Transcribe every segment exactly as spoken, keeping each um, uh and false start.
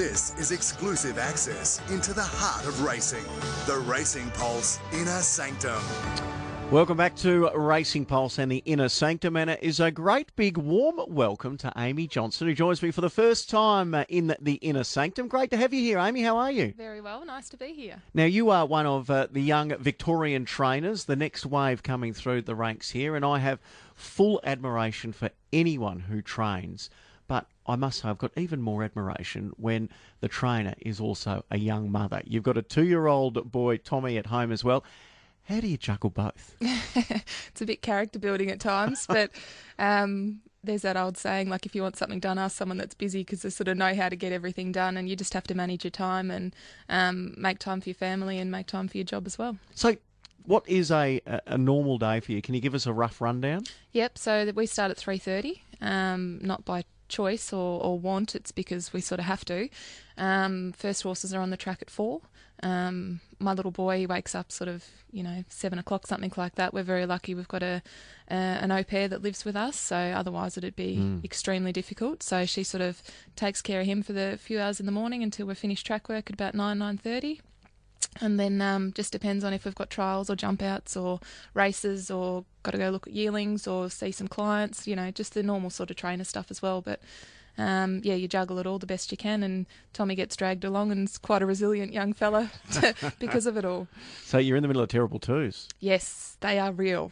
This is exclusive access into the heart of racing. The Racing Pulse Inner Sanctum. Welcome back to Racing Pulse and the Inner Sanctum, and it is a great big warm welcome to Amy Johnson, who joins me for the first time in the Inner Sanctum. Great to have you here, Amy. How are you? Very well. Nice to be here. Now, you are one of uh, the young Victorian trainers, the next wave coming through the ranks here, and I have full admiration for anyone who trains. But I must say I've got even more admiration when the trainer is also a young mother. You've got a two-year-old boy, Tommy, at home as well. How do you juggle both? It's a bit character building at times, but um, there's that old saying, like, if you want something done, ask someone that's busy, because they sort of know how to get everything done, and you just have to manage your time and um, make time for your family and make time for your job as well. So what is a, a normal day for you? Can you give us a rough rundown? Yep, so we start at three thirty, um, not by choice or, or want, it's because we sort of have to. Um, first horses are on the track at four. Um, my little boy wakes up sort of, you know, seven o'clock, something like that. We're very lucky we've got a, a an au pair that lives with us, so otherwise it'd be mm. extremely difficult. So she sort of takes care of him for the few hours in the morning until we're finished track work at about nine, nine thirty. And then um, just depends on if we've got trials or jump outs or races or got to go look at yearlings or see some clients, you know, just the normal sort of trainer stuff as well. But um, yeah, you juggle it all the best you can, and Tommy gets dragged along and is quite a resilient young fella because of it all. So you're in the middle of terrible twos. Yes, they are real.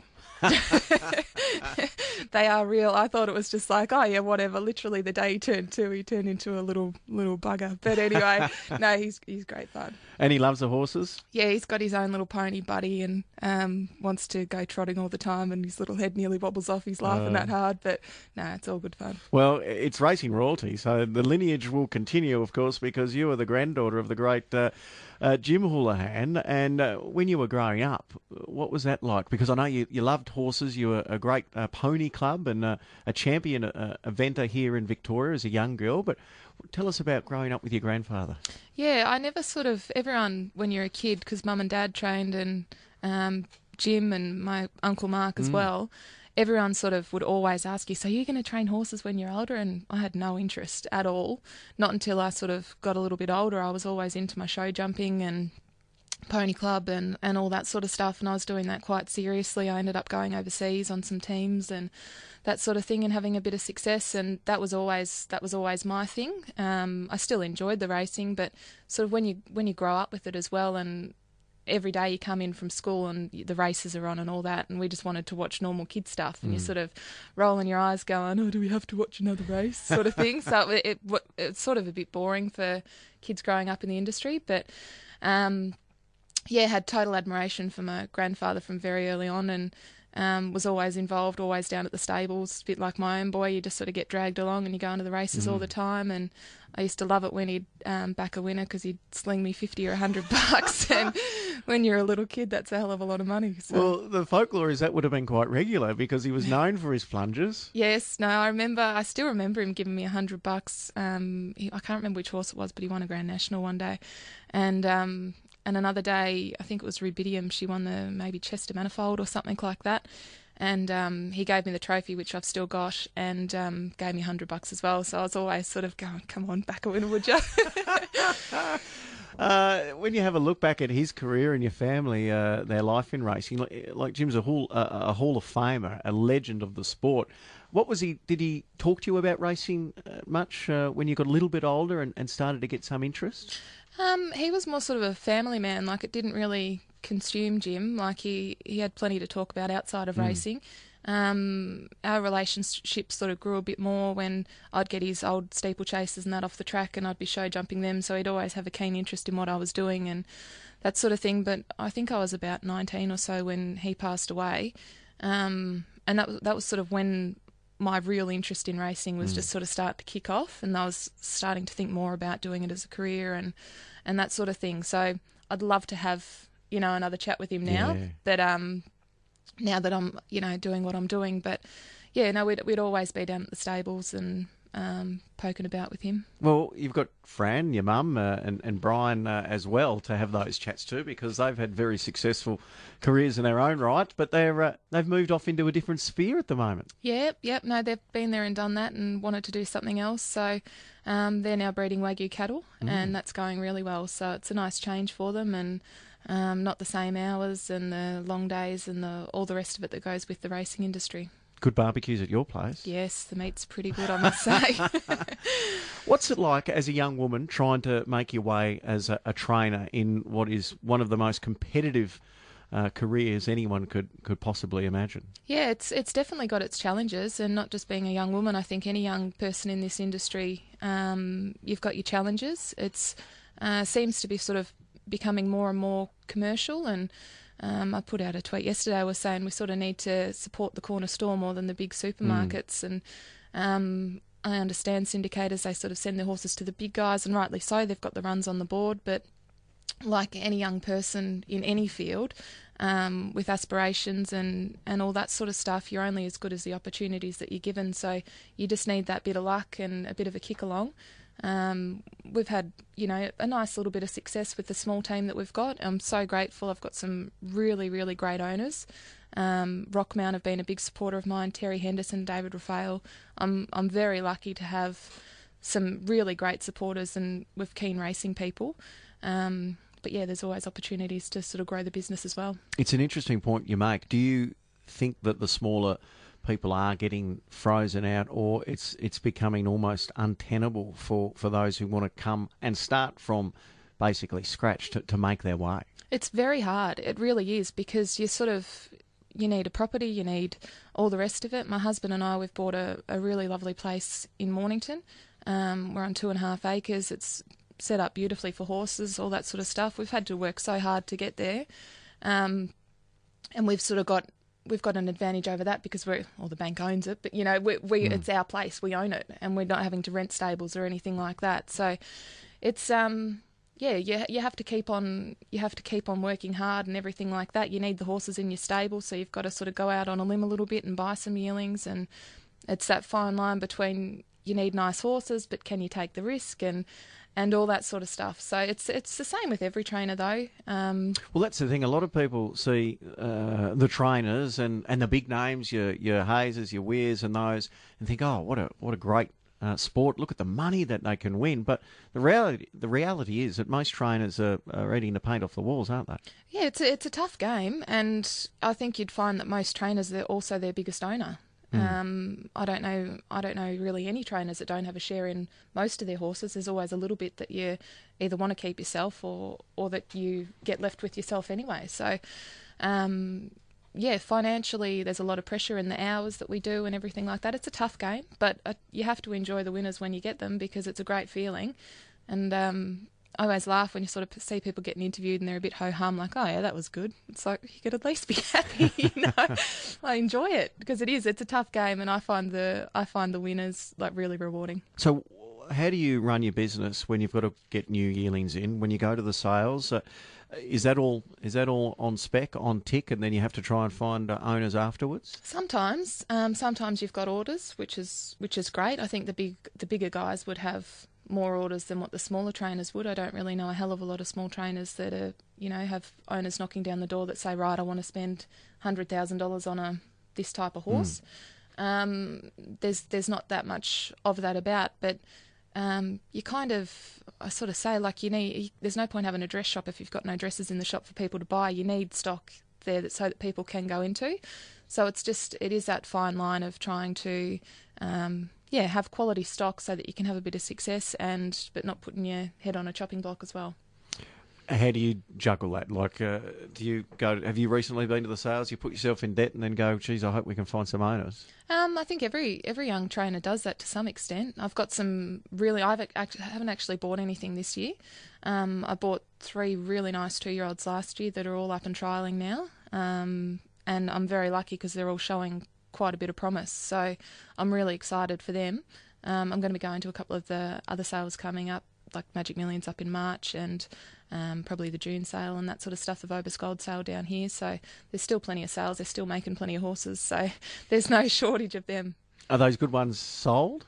They are real. I thought it was just like, oh yeah, whatever. Literally the day he turned two, he turned into a little little bugger. But anyway, no, he's he's great fun. And he loves the horses? Yeah, he's got his own little pony buddy and um, wants to go trotting all the time, and his little head nearly wobbles off. He's laughing uh, that hard, but no, it's all good fun. Well, it's racing royalty, so the lineage will continue, of course, because you are the granddaughter of the great uh, uh, Jim Houlihan. And uh, when you were growing up, what was that like? Because I know you, you loved horses. You were a great uh, pony club and uh, a champion uh, eventer here in Victoria as a young girl. But tell us about growing up with your grandfather. Yeah, I never sort of, everyone, when you're a kid, because mum and dad trained and um, Jim and my Uncle Mark as mm. well, everyone sort of would always ask you, so you're going to train horses when you're older? And I had no interest at all. Not until I sort of got a little bit older. I was always into my show jumping and pony club and, and all that sort of stuff, and I was doing that quite seriously. I ended up going overseas on some teams and that sort of thing and having a bit of success, and that was always that was always my thing. Um, I still enjoyed the racing, but sort of when you when you grow up with it as well, and every day you come in from school and the races are on and all that, and we just wanted to watch normal kid stuff, and mm. you're sort of rolling your eyes going, oh, do we have to watch another race sort of thing. So it, it, it's sort of a bit boring for kids growing up in the industry, but um, yeah, had total admiration for my grandfather from very early on, and um, was always involved, always down at the stables, a bit like my own boy. You just sort of get dragged along and you go into the races mm. all the time, and I used to love it when he'd um, back a winner, because he'd sling me fifty or a hundred bucks, and when you're a little kid, that's a hell of a lot of money. So. Well, the folklore is that would have been quite regular, because he was known for his plunges. Yes, no, I remember, I still remember him giving me a hundred bucks. Um, he, I can't remember which horse it was, but he won a Grand National one day, and um, and another day, I think it was Rubidium, she won the maybe Chester Manifold or something like that. And um, he gave me the trophy, which I've still got, and um, gave me a hundred bucks as well. So I was always sort of going, come on, back a winner, would you? uh, when you have a look back at his career and your family, uh, their life in racing, like, like Jim's a hall, uh, a Hall of Famer, a legend of the sport. What was he, did he talk to you about racing uh, much uh, when you got a little bit older and, and started to get some interest? Um, he was more sort of a family man. Like, it didn't really consume Jim. Like, he, he had plenty to talk about outside of mm. racing. Um, our relationship sort of grew a bit more when I'd get his old steeplechasers and that off the track, and I'd be show jumping them, so he'd always have a keen interest in what I was doing and that sort of thing. But I think I was about nineteen or so when he passed away, um, and that was, that was sort of when my real interest in racing was mm. just sort of start to kick off, and I was starting to think more about doing it as a career and, and that sort of thing. So I'd love to have, you know, another chat with him now yeah. that um now that I'm, you know, doing what I'm doing. But yeah, no, we'd we'd always be down at the stables and um, poking about with him. Well, you've got Fran, your mum, uh, and, and Brian uh, as well to have those chats too, because they've had very successful careers in their own right, but they're uh, they've moved off into a different sphere at the moment. Yep, yep. No, they've been there and done that and wanted to do something else. So um, they're now breeding Wagyu cattle, mm. and that's going really well. So it's a nice change for them, and um, not the same hours and the long days and the all the rest of it that goes with the racing industry. Good barbecues at your place. Yes, the meat's pretty good, I must say. What's it like as a young woman trying to make your way as a, a trainer in what is one of the most competitive uh, careers anyone could, could possibly imagine? Yeah, it's it's definitely got its challenges, and not just being a young woman. I think any young person in this industry, um, you've got your challenges. It's uh, seems to be sort of becoming more and more commercial, and Um, I put out a tweet yesterday. I was saying we sort of need to support the corner store more than the big supermarkets. Mm. And um, I understand syndicators, they sort of send their horses to the big guys, and rightly so. They've got the runs on the board. But like any young person in any field, um, with aspirations and, and all that sort of stuff, you're only as good as the opportunities that you're given. So you just need that bit of luck and a bit of a kick along. Um, we've had, you know, a nice little bit of success with the small team that we've got. I'm so grateful. I've got some really, really great owners. Um, Rockmount have been a big supporter of mine. Terry Henderson, David Raphael. I'm I'm very lucky to have some really great supporters and with keen racing people. Um, but yeah, there's always opportunities to sort of grow the business as well. It's an interesting point you make. Do you think that the smaller people are getting frozen out, or it's it's becoming almost untenable for, for those who want to come and start from basically scratch to, to make their way? It's very hard. It really is, because you sort of, you need a property, you need all the rest of it. My husband and I, we've bought a, a really lovely place in Mornington. Um, we're on two and a half acres. It's set up beautifully for horses, all that sort of stuff. We've had to work so hard to get there. Um, and we've sort of got We've got an advantage over that because we're, well, the bank owns it, but you know, we, we mm. it's our place, we own it, and we're not having to rent stables or anything like that. So, it's um, yeah, you you have to keep on you have to keep on working hard and everything like that. You need the horses in your stable, so you've got to sort of go out on a limb a little bit and buy some yearlings, and it's that fine line between you need nice horses, but can you take the risk, and and all that sort of stuff. So it's it's the same with every trainer, though. Um, well, that's the thing. A lot of people see uh, the trainers and, and the big names, your your Hazes, your Weirs, and those, and think, oh, what a what a great uh, sport. Look at the money that they can win. But the reality the reality is that most trainers are, are ready to paint off the walls, aren't they? Yeah, it's a, it's a tough game, and I think you'd find that most trainers, they're also their biggest owner. Mm. Um, I don't know. I don't know really any trainers that don't have a share in most of their horses. There's always a little bit that you either want to keep yourself, or or that you get left with yourself anyway. So, um, yeah, financially, there's a lot of pressure in the hours that we do and everything like that. It's a tough game, but uh, you have to enjoy the winners when you get them, because it's a great feeling. And um, I always laugh when you sort of see people getting interviewed and they're a bit ho-hum, like, oh, yeah, that was good. It's like, you could at least be happy, you know. I enjoy it, because it is. It's a tough game, and I find the I find the winners, like, really rewarding. So how do you run your business when you've got to get new yearlings in? When you go to the sales, uh, is that all Is that all on spec, on tick, and then you have to try and find uh, owners afterwards? Sometimes. Um, sometimes you've got orders, which is which is great. I think the big the bigger guys would have more orders than what the smaller trainers would. I don't really know a hell of a lot of small trainers that are, you know, have owners knocking down the door that say, right, I want to spend one hundred thousand dollars on a this type of horse. Mm. Um, there's there's not that much of that about, but um, you kind of, I sort of say, like, you need, there's no point having a dress shop if you've got no dresses in the shop for people to buy. You need stock there that, so that people can go into. So it's just, it is that fine line of trying to, um, yeah, have quality stock so that you can have a bit of success, and but not putting your head on a chopping block as well. How do you juggle that? Like, uh, do you go? Have you recently been to the sales? You put yourself in debt and then go, geez, I hope we can find some owners. Um, I think every every young trainer does that to some extent. I've got some really. I've act- haven't actually bought anything this year. Um, I bought three really nice two-year-olds last year that are all up and trialling now. Um, and I'm very lucky because they're all showing quite a bit of promise. So I'm really excited for them. Um, I'm going to be going to a couple of the other sales coming up, like Magic Millions up in March, and um, probably the June sale and that sort of stuff, the Vobis Gold sale down here. So there's still plenty of sales. They're still making plenty of horses. So there's no shortage of them. Are those good ones sold?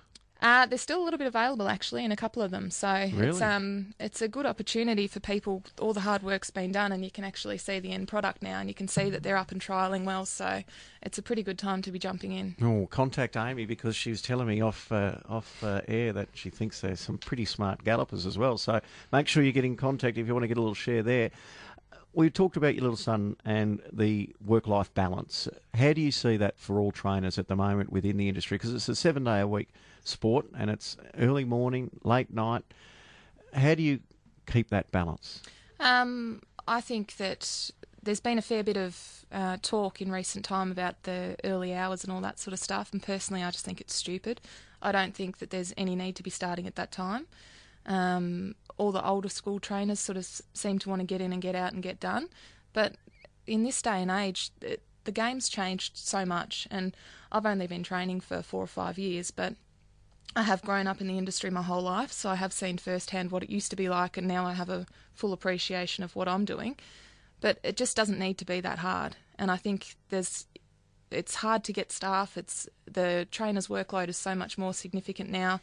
Uh, there's still a little bit available actually in a couple of them, so Really? it's um it's a good opportunity for people. All the hard work's been done, and you can actually see the end product now, and you can see that they're up and trialling well. So it's a pretty good time to be jumping in. Oh, contact Amy, because she was telling me off uh, off uh, air that she thinks there's some pretty smart gallopers as well. So make sure you get in contact if you want to get a little share there. We talked about your little son and the work-life balance. How do you see that for all trainers at the moment within the industry? Because it's a seven-day-a-week sport and it's early morning, late night. How do you keep that balance? Um, I think that there's been a fair bit of uh, talk in recent time about the early hours and all that sort of stuff, and personally I just think it's stupid. I don't think that there's any need to be starting at that time. Um, all the older school trainers sort of seem to want to get in and get out and get done. But in this day and age, it, the game's changed so much. And I've only been training for four or five years, but I have grown up in the industry my whole life, so I have seen firsthand what it used to be like, and now I have a full appreciation of what I'm doing. But it just doesn't need to be that hard. And I think there's... It's hard to get staff. It's the trainers' workload is so much more significant now.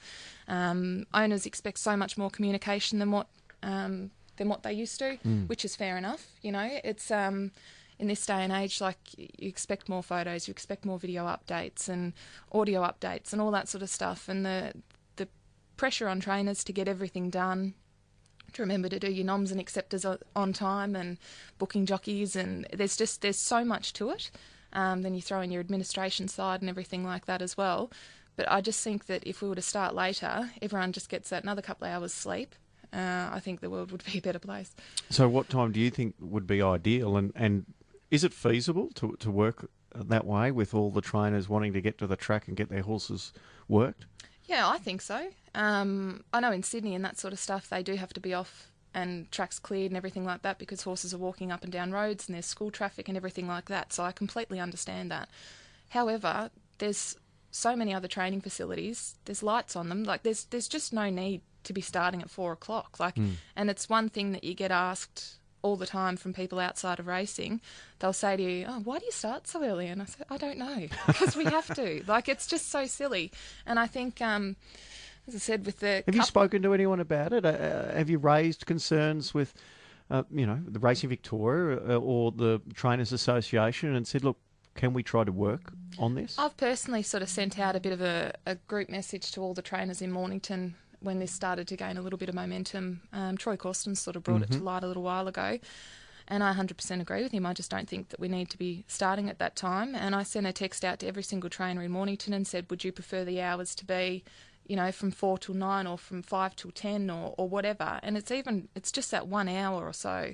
Um, owners expect so much more communication than what um, than what they used to, mm. which is fair enough. You know, it's um, in this day and age, like you expect more photos, you expect more video updates and audio updates and all that sort of stuff. And the the pressure on trainers to get everything done, to remember to do your noms and acceptors on time, and booking jockeys, and there's just there's so much to it. Um, then you throw in your administration side and everything like that as well. But I just think that if we were to start later, everyone just gets that another couple of hours sleep. Uh, I think the world would be a better place. So what time do you think would be ideal? And, and is it feasible to, to work that way with all the trainers wanting to get to the track and get their horses worked? Yeah, I think so. Um, I know in Sydney and that sort of stuff, they do have to be off and tracks cleared and everything like that because horses are walking up and down roads and there's school traffic and everything like that. So I completely understand that. However, there's so many other training facilities. There's lights on them. Like there's there's just no need to be starting at four o'clock. Like, mm. and it's one thing that you get asked all the time from people outside of racing. They'll say to you, "Oh, why do you start so early?" And I say, "I don't know, because we have to." Like it's just so silly. And I think. Um, As I said, with the have you spoken to anyone about it? Uh, have you raised concerns with, uh, you know, the Racing Victoria uh, or the Trainers Association and said, look, can we try to work on this? I've personally sort of sent out a bit of a, a group message to all the trainers in Mornington when this started to gain a little bit of momentum. Um, Troy Corsten sort of brought mm-hmm. it to light a little while ago. And I one hundred percent agree with him. I just don't think that we need to be starting at that time. And I sent a text out to every single trainer in Mornington and said, would you prefer the hours to be, you know, from four till nine or from five till ten or, or whatever. And it's even, it's just that one hour or so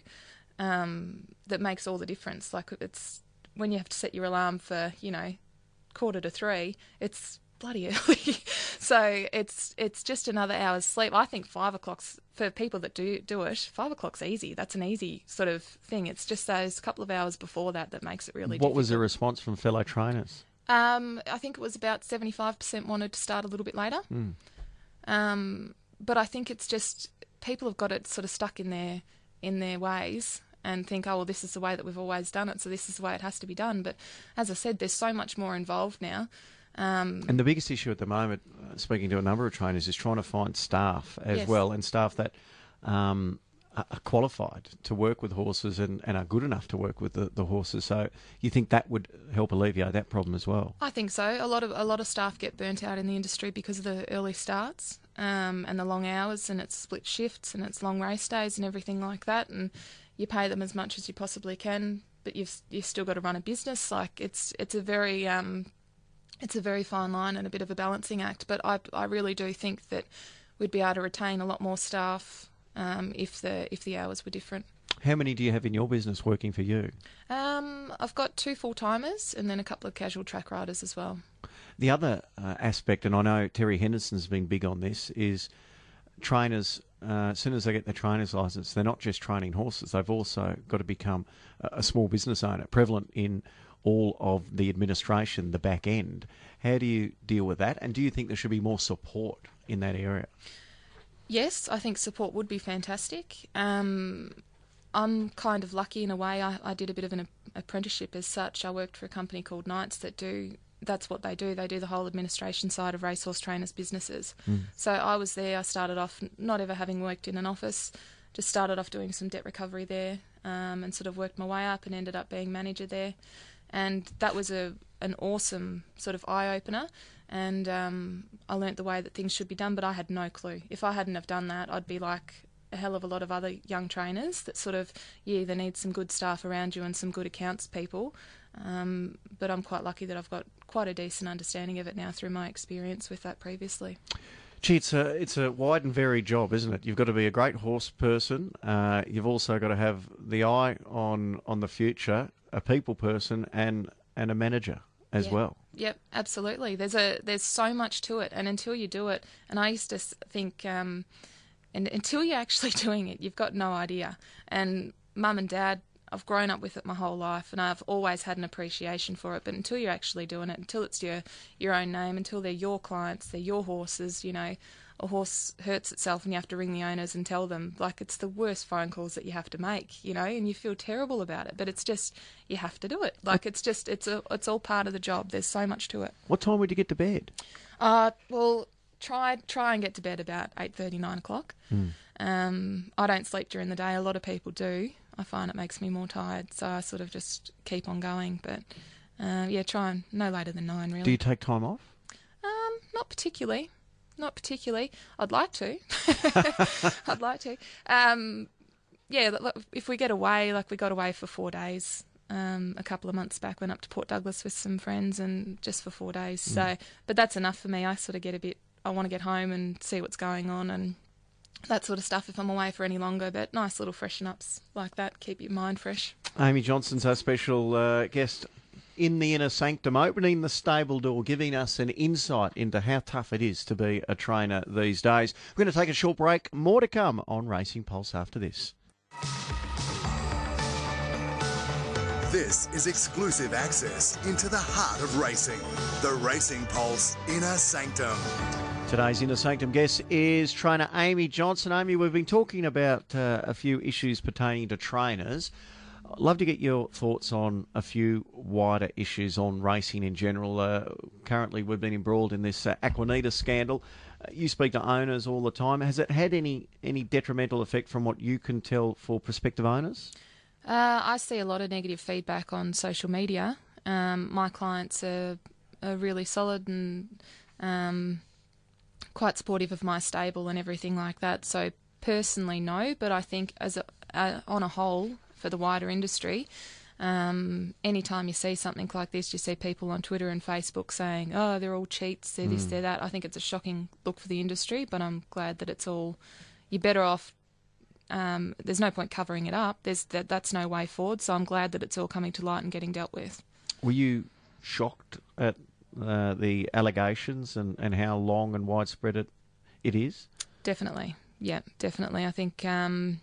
um, that makes all the difference. Like it's, when you have to set your alarm for, you know, quarter to three, it's bloody early. So it's it's just another hour's sleep. I think five o'clock's, for people that do do it, five o'clock's easy. That's an easy sort of thing. It's just those couple of hours before that that makes it really What difficult. was the response from fellow trainers? Um, I think it was about seventy-five percent wanted to start a little bit later. Mm. Um, but I think it's just people have got it sort of stuck in their in their ways and think, oh, well, this is the way that we've always done it, so this is the way it has to be done. But as I said, there's so much more involved now. Um, and the biggest issue at the moment, uh, speaking to a number of trainers, is trying to find staff as yes. well, and staff that um, are qualified to work with horses and, and are good enough to work with the, the horses. So you think that would help alleviate that problem as well? I think so. A lot of a lot of staff get burnt out in the industry because of the early starts um, and the long hours, and it's split shifts and it's long race days and everything like that. And you pay them as much as you possibly can, but you've you've still got to run a business. Like it's it's a very um, it's a very fine line and a bit of a balancing act. But I I really do think that we'd be able to retain a lot more staff um, if the if the hours were different. How many do you have in your business working for you? Um, I've got two full-timers and then a couple of casual track riders as well. The other uh, aspect, and I know Terry Henderson's been big on this, is trainers, uh, as soon as they get their trainer's licence, they're not just training horses, they've also got to become a, a small business owner, prevalent in all of the administration, the back end. How do you deal with that? And do you think there should be more support in that area? Yes, I think support would be fantastic. Um, I'm kind of lucky in a way. I, I did a bit of an apprenticeship as such. I worked for a company called Knights that do that's what they do. They do the whole administration side of racehorse trainers' businesses. Mm. So I was there. I started off not ever having worked in an office, just started off doing some debt recovery there, um, and sort of worked my way up and ended up being manager there. And that was a an awesome sort of eye-opener. And um, I learnt the way that things should be done, but I had no clue. If I hadn't have done that, I'd be like a hell of a lot of other young trainers that sort of, you either need some good staff around you and some good accounts people. Um, but I'm quite lucky that I've got quite a decent understanding of it now through my experience with that previously. Gee, it's a, it's a wide and varied job, isn't it? You've got to be a great horse person. Uh, you've also got to have the eye on, on the future, a people person, and, and a manager as yeah. well. Yep, absolutely. There's a there's so much to it, and until you do it, and I used to think, um, and until you're actually doing it, you've got no idea. And Mum and Dad, I've grown up with it my whole life, and I've always had an appreciation for it. But until you're actually doing it, until it's your your own name, until they're your clients, they're your horses, you know, a horse hurts itself and you have to ring the owners and tell them, like, it's the worst phone calls that you have to make, you know, and you feel terrible about it. But it's just, you have to do it. Like, it's just, it's a, it's all part of the job. There's so much to it. What time would you get to bed? Uh, well, try try and get to bed about eight thirty, nine o'clock. Mm. Um, I don't sleep during the day. A lot of people do. I find it makes me more tired, so I sort of just keep on going. But uh, yeah, try and no later than nine, really. Do you take time off? Um, not particularly. Not particularly. I'd like to. I'd like to. Um, yeah, if we get away, like we got away for four days um, a couple of months back, went up to Port Douglas with some friends and just for four days. Mm. So, but that's enough for me. I sort of get a bit, I want to get home and see what's going on and that sort of stuff if I'm away for any longer. But nice little freshen ups like that, keep your mind fresh. Amy Johnston's our special uh, guest in the inner sanctum, opening the stable door, giving us an insight into how tough it is to be a trainer these days. We're going to take a short break. More to come on Racing Pulse after this. This is exclusive access into the heart of racing. The Racing Pulse Inner Sanctum. Today's Inner Sanctum guest is trainer Amy Johnston. Amy, we've been talking about uh, a few issues pertaining to trainers. I'd love to get your thoughts on a few wider issues on racing in general. Uh, currently, we've been embroiled in this uh, Aquanita scandal. Uh, you speak to owners all the time. Has it had any, any detrimental effect from what you can tell for prospective owners? Uh, I see a lot of negative feedback on social media. Um, my clients are, are really solid and um, quite supportive of my stable and everything like that. So personally, no, but I think as a, uh, on a whole, for the wider industry, um, anytime you see something like this, you see people on Twitter and Facebook saying, oh, they're all cheats, they're this, mm. they're that. I think it's a shocking look for the industry, but I'm glad that it's all, you're better off, um, there's no point covering it up. There's that, That's no way forward, so I'm glad that it's all coming to light and getting dealt with. Were you shocked at uh, the allegations and, and how long and widespread it, it is? Definitely, yeah, definitely. I think... Um,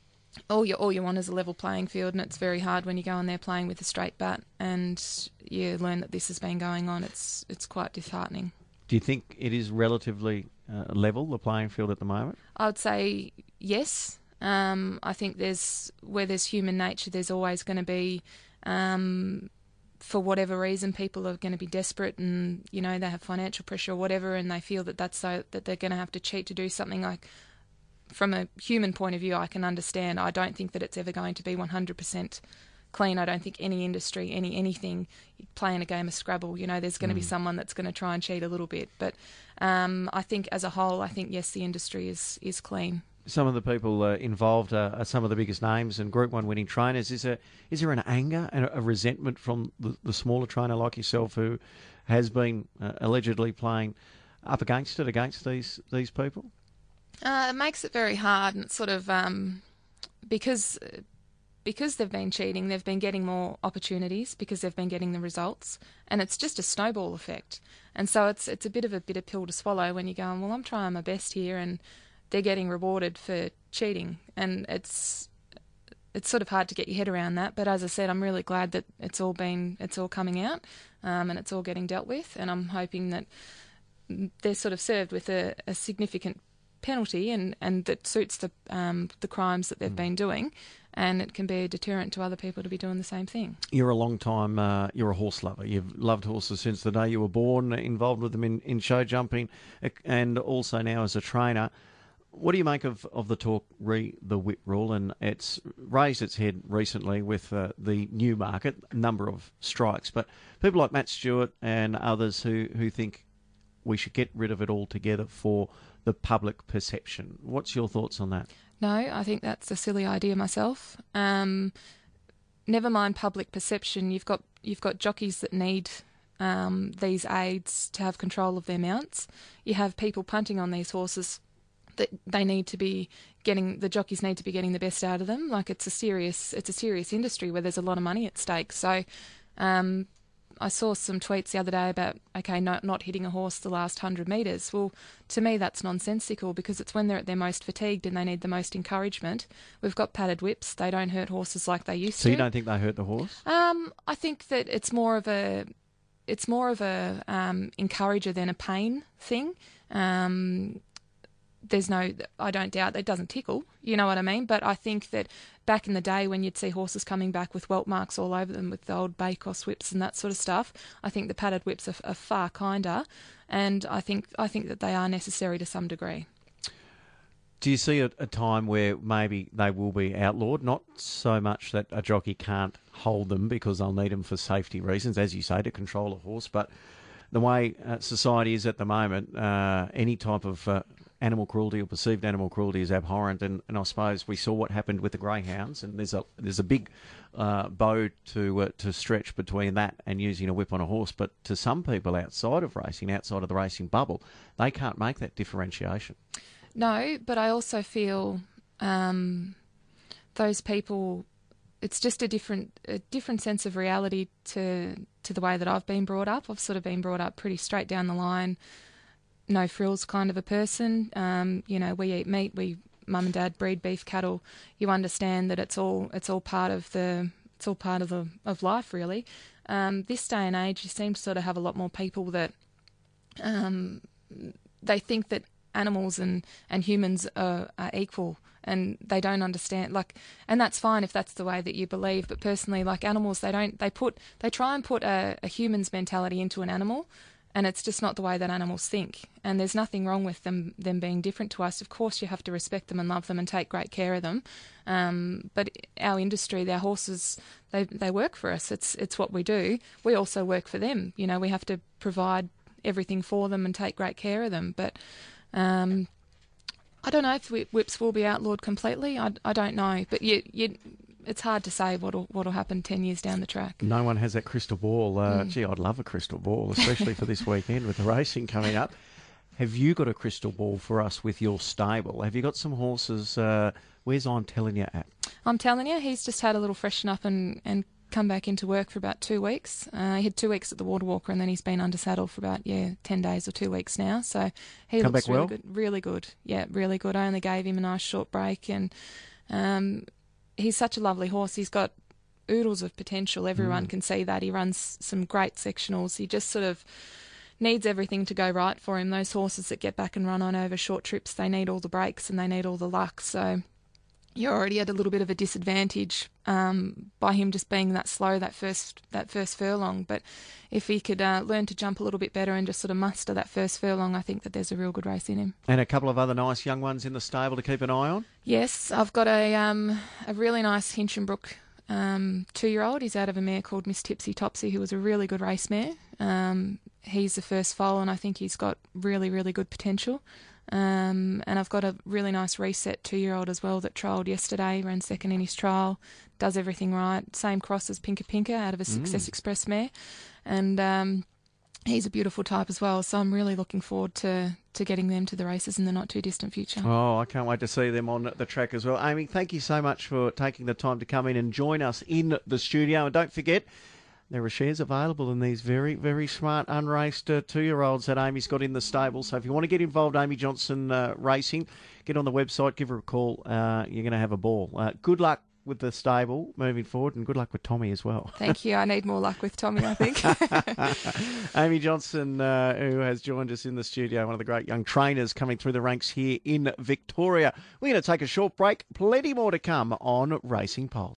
All you all you want is a level playing field, and it's very hard when you go in there playing with a straight bat and you learn that this has been going on. It's it's quite disheartening. Do you think it is relatively uh, level, the playing field at the moment? I would say yes. Um, I think there's where there's human nature, there's always going to be, um, for whatever reason, people are going to be desperate and, you know, they have financial pressure or whatever, and they feel that that's so that they're going to have to cheat to do something. Like, from a human point of view, I can understand. I don't think that it's ever going to be one hundred percent clean. I don't think any industry, any anything, playing a game of Scrabble, you know, there's going to mm. be someone that's going to try and cheat a little bit. But um, I think as a whole, I think, yes, the industry is, is clean. Some of the people uh, involved are, are some of the biggest names and Group One winning trainers. Is there, is there an anger and a resentment from the, the smaller trainer like yourself who has been uh, allegedly playing up against it, against these these people? Uh, it makes it very hard, and it's sort of um, because because they've been cheating, they've been getting more opportunities because they've been getting the results, and it's just a snowball effect. And so it's it's a bit of a bitter pill to swallow when you're going, well, I'm trying my best here, and they're getting rewarded for cheating, and it's it's sort of hard to get your head around that. But as I said, I'm really glad that it's all been it's all coming out, um, and it's all getting dealt with, and I'm hoping that they're sort of served with a, a significant penalty and, and that suits the um, the crimes that they've mm. been doing, and it can be a deterrent to other people to be doing the same thing. You're a long time, uh, you're a horse lover. You've loved horses since the day you were born, involved with them in, in show jumping, and also now as a trainer. What do you make of, of the talk re the whip rule? And it's raised its head recently with uh, the new market, number of strikes. But people like Matt Stewart and others who, who think we should get rid of it altogether for the public perception. What's your thoughts on that? No, I think that's a silly idea myself. Um, never mind public perception. You've got you've got jockeys that need um, these aids to have control of their mounts. You have people punting on these horses that they need to be getting, the jockeys need to be getting the best out of them. Like it's a serious, it's a serious industry where there's a lot of money at stake. So, um, I saw some tweets the other day about, okay, not, not hitting a horse the last hundred metres. Well, to me, that's nonsensical because it's when they're at their most fatigued and they need the most encouragement. We've got padded whips. They don't hurt horses like they used so to. So you don't think they hurt the horse? Um, I think that it's more of a, it's more of a um, encourager than a pain thing. Um, There's no, I don't doubt it doesn't tickle, you know what I mean? But I think that back in the day when you'd see horses coming back with welt marks all over them with the old Bakos whips and that sort of stuff, I think the padded whips are, are far kinder, and I think I think that they are necessary to some degree. Do you see a, a time where maybe they will be outlawed? Not so much that a jockey can't hold them because they'll need them for safety reasons, as you say, to control a horse, but the way uh, society is at the moment, uh, any type of uh, animal cruelty or perceived animal cruelty is abhorrent, and, and I suppose we saw what happened with the greyhounds, and there's a there's a big uh, bow to uh, to stretch between that and using a whip on a horse. But to some people outside of racing, outside of the racing bubble, they can't make that differentiation. No, but I also feel um, those people. It's just a different a different sense of reality to to the way that I've been brought up. I've sort of been brought up pretty straight down the line, no frills kind of a person. Um, you know, we eat meat. We mum and dad breed beef cattle. You understand that it's all it's all part of the it's all part of the of life really. Um, this day and age, you seem to sort of have a lot more people that um, they think that animals and, and humans are, are equal, and they don't understand, like, and that's fine if that's the way that you believe, but personally, like animals, they don't, they put, they try and put a, a human's mentality into an animal, and it's just not the way that animals think, and there's nothing wrong with them, them being different to us. Of course, you have to respect them and love them and take great care of them, um, but our industry, our horses, they, they work for us, it's, it's what we do. We also work for them, you know, we have to provide everything for them and take great care of them, but Um, I don't know if whips will be outlawed completely. I, I don't know, but you, you, it's hard to say what'll what'll happen ten years down the track. No one has that crystal ball. Uh, Mm. Gee, I'd love a crystal ball, especially for this weekend with the racing coming up. Have you got a crystal ball for us with your stable? Have you got some horses? Uh, where's I'm Telling You at? I'm telling you, he's just had a little freshen up and, and come back into work for about two weeks. Uh, he had two weeks at the Water Walker, and then he's been under saddle for about yeah ten days or two weeks now. So he Come looks back really well? good, really good. Yeah, really good. I only gave him a nice short break, and um, he's such a lovely horse. He's got oodles of potential. Everyone Mm. can see that. He runs some great sectionals. He just sort of needs everything to go right for him. Those horses that get back and run on over short trips, they need all the breaks and they need all the luck. So you're already at a little bit of a disadvantage um, by him just being that slow that first that first furlong. But if he could uh, learn to jump a little bit better and just sort of muster that first furlong, I think that there's a real good race in him. And a couple of other nice young ones in the stable to keep an eye on? Yes, I've got a um, a really nice Hinchinbrook um, two-year-old. He's out of a mare called Miss Tipsy Topsy, who was a really good race mare. Um, he's the first foal, and I think he's got really, really good potential. Um, and I've got a really nice reset two-year-old as well that trialled yesterday, ran second in his trial, does everything right. Same cross as Pinka Pinka out of a Success Mm. Express mare. And um, he's a beautiful type as well. So I'm really looking forward to, to getting them to the races in the not-too-distant future. Oh, I can't wait to see them on the track as well. Amy, thank you so much for taking the time to come in and join us in the studio. And don't forget, there are shares available in these very, very smart, unraced uh, two-year-olds that Amy's got in the stable. So if you want to get involved, Amy Johnson uh, Racing, get on the website, give her a call. Uh, you're going to have a ball. Uh, good luck with the stable moving forward, and good luck with Tommy as well. Thank you. I need more luck with Tommy, I think. Amy Johnson, uh, who has joined us in the studio, one of the great young trainers coming through the ranks here in Victoria. We're going to take a short break. Plenty more to come on Racing Pulse.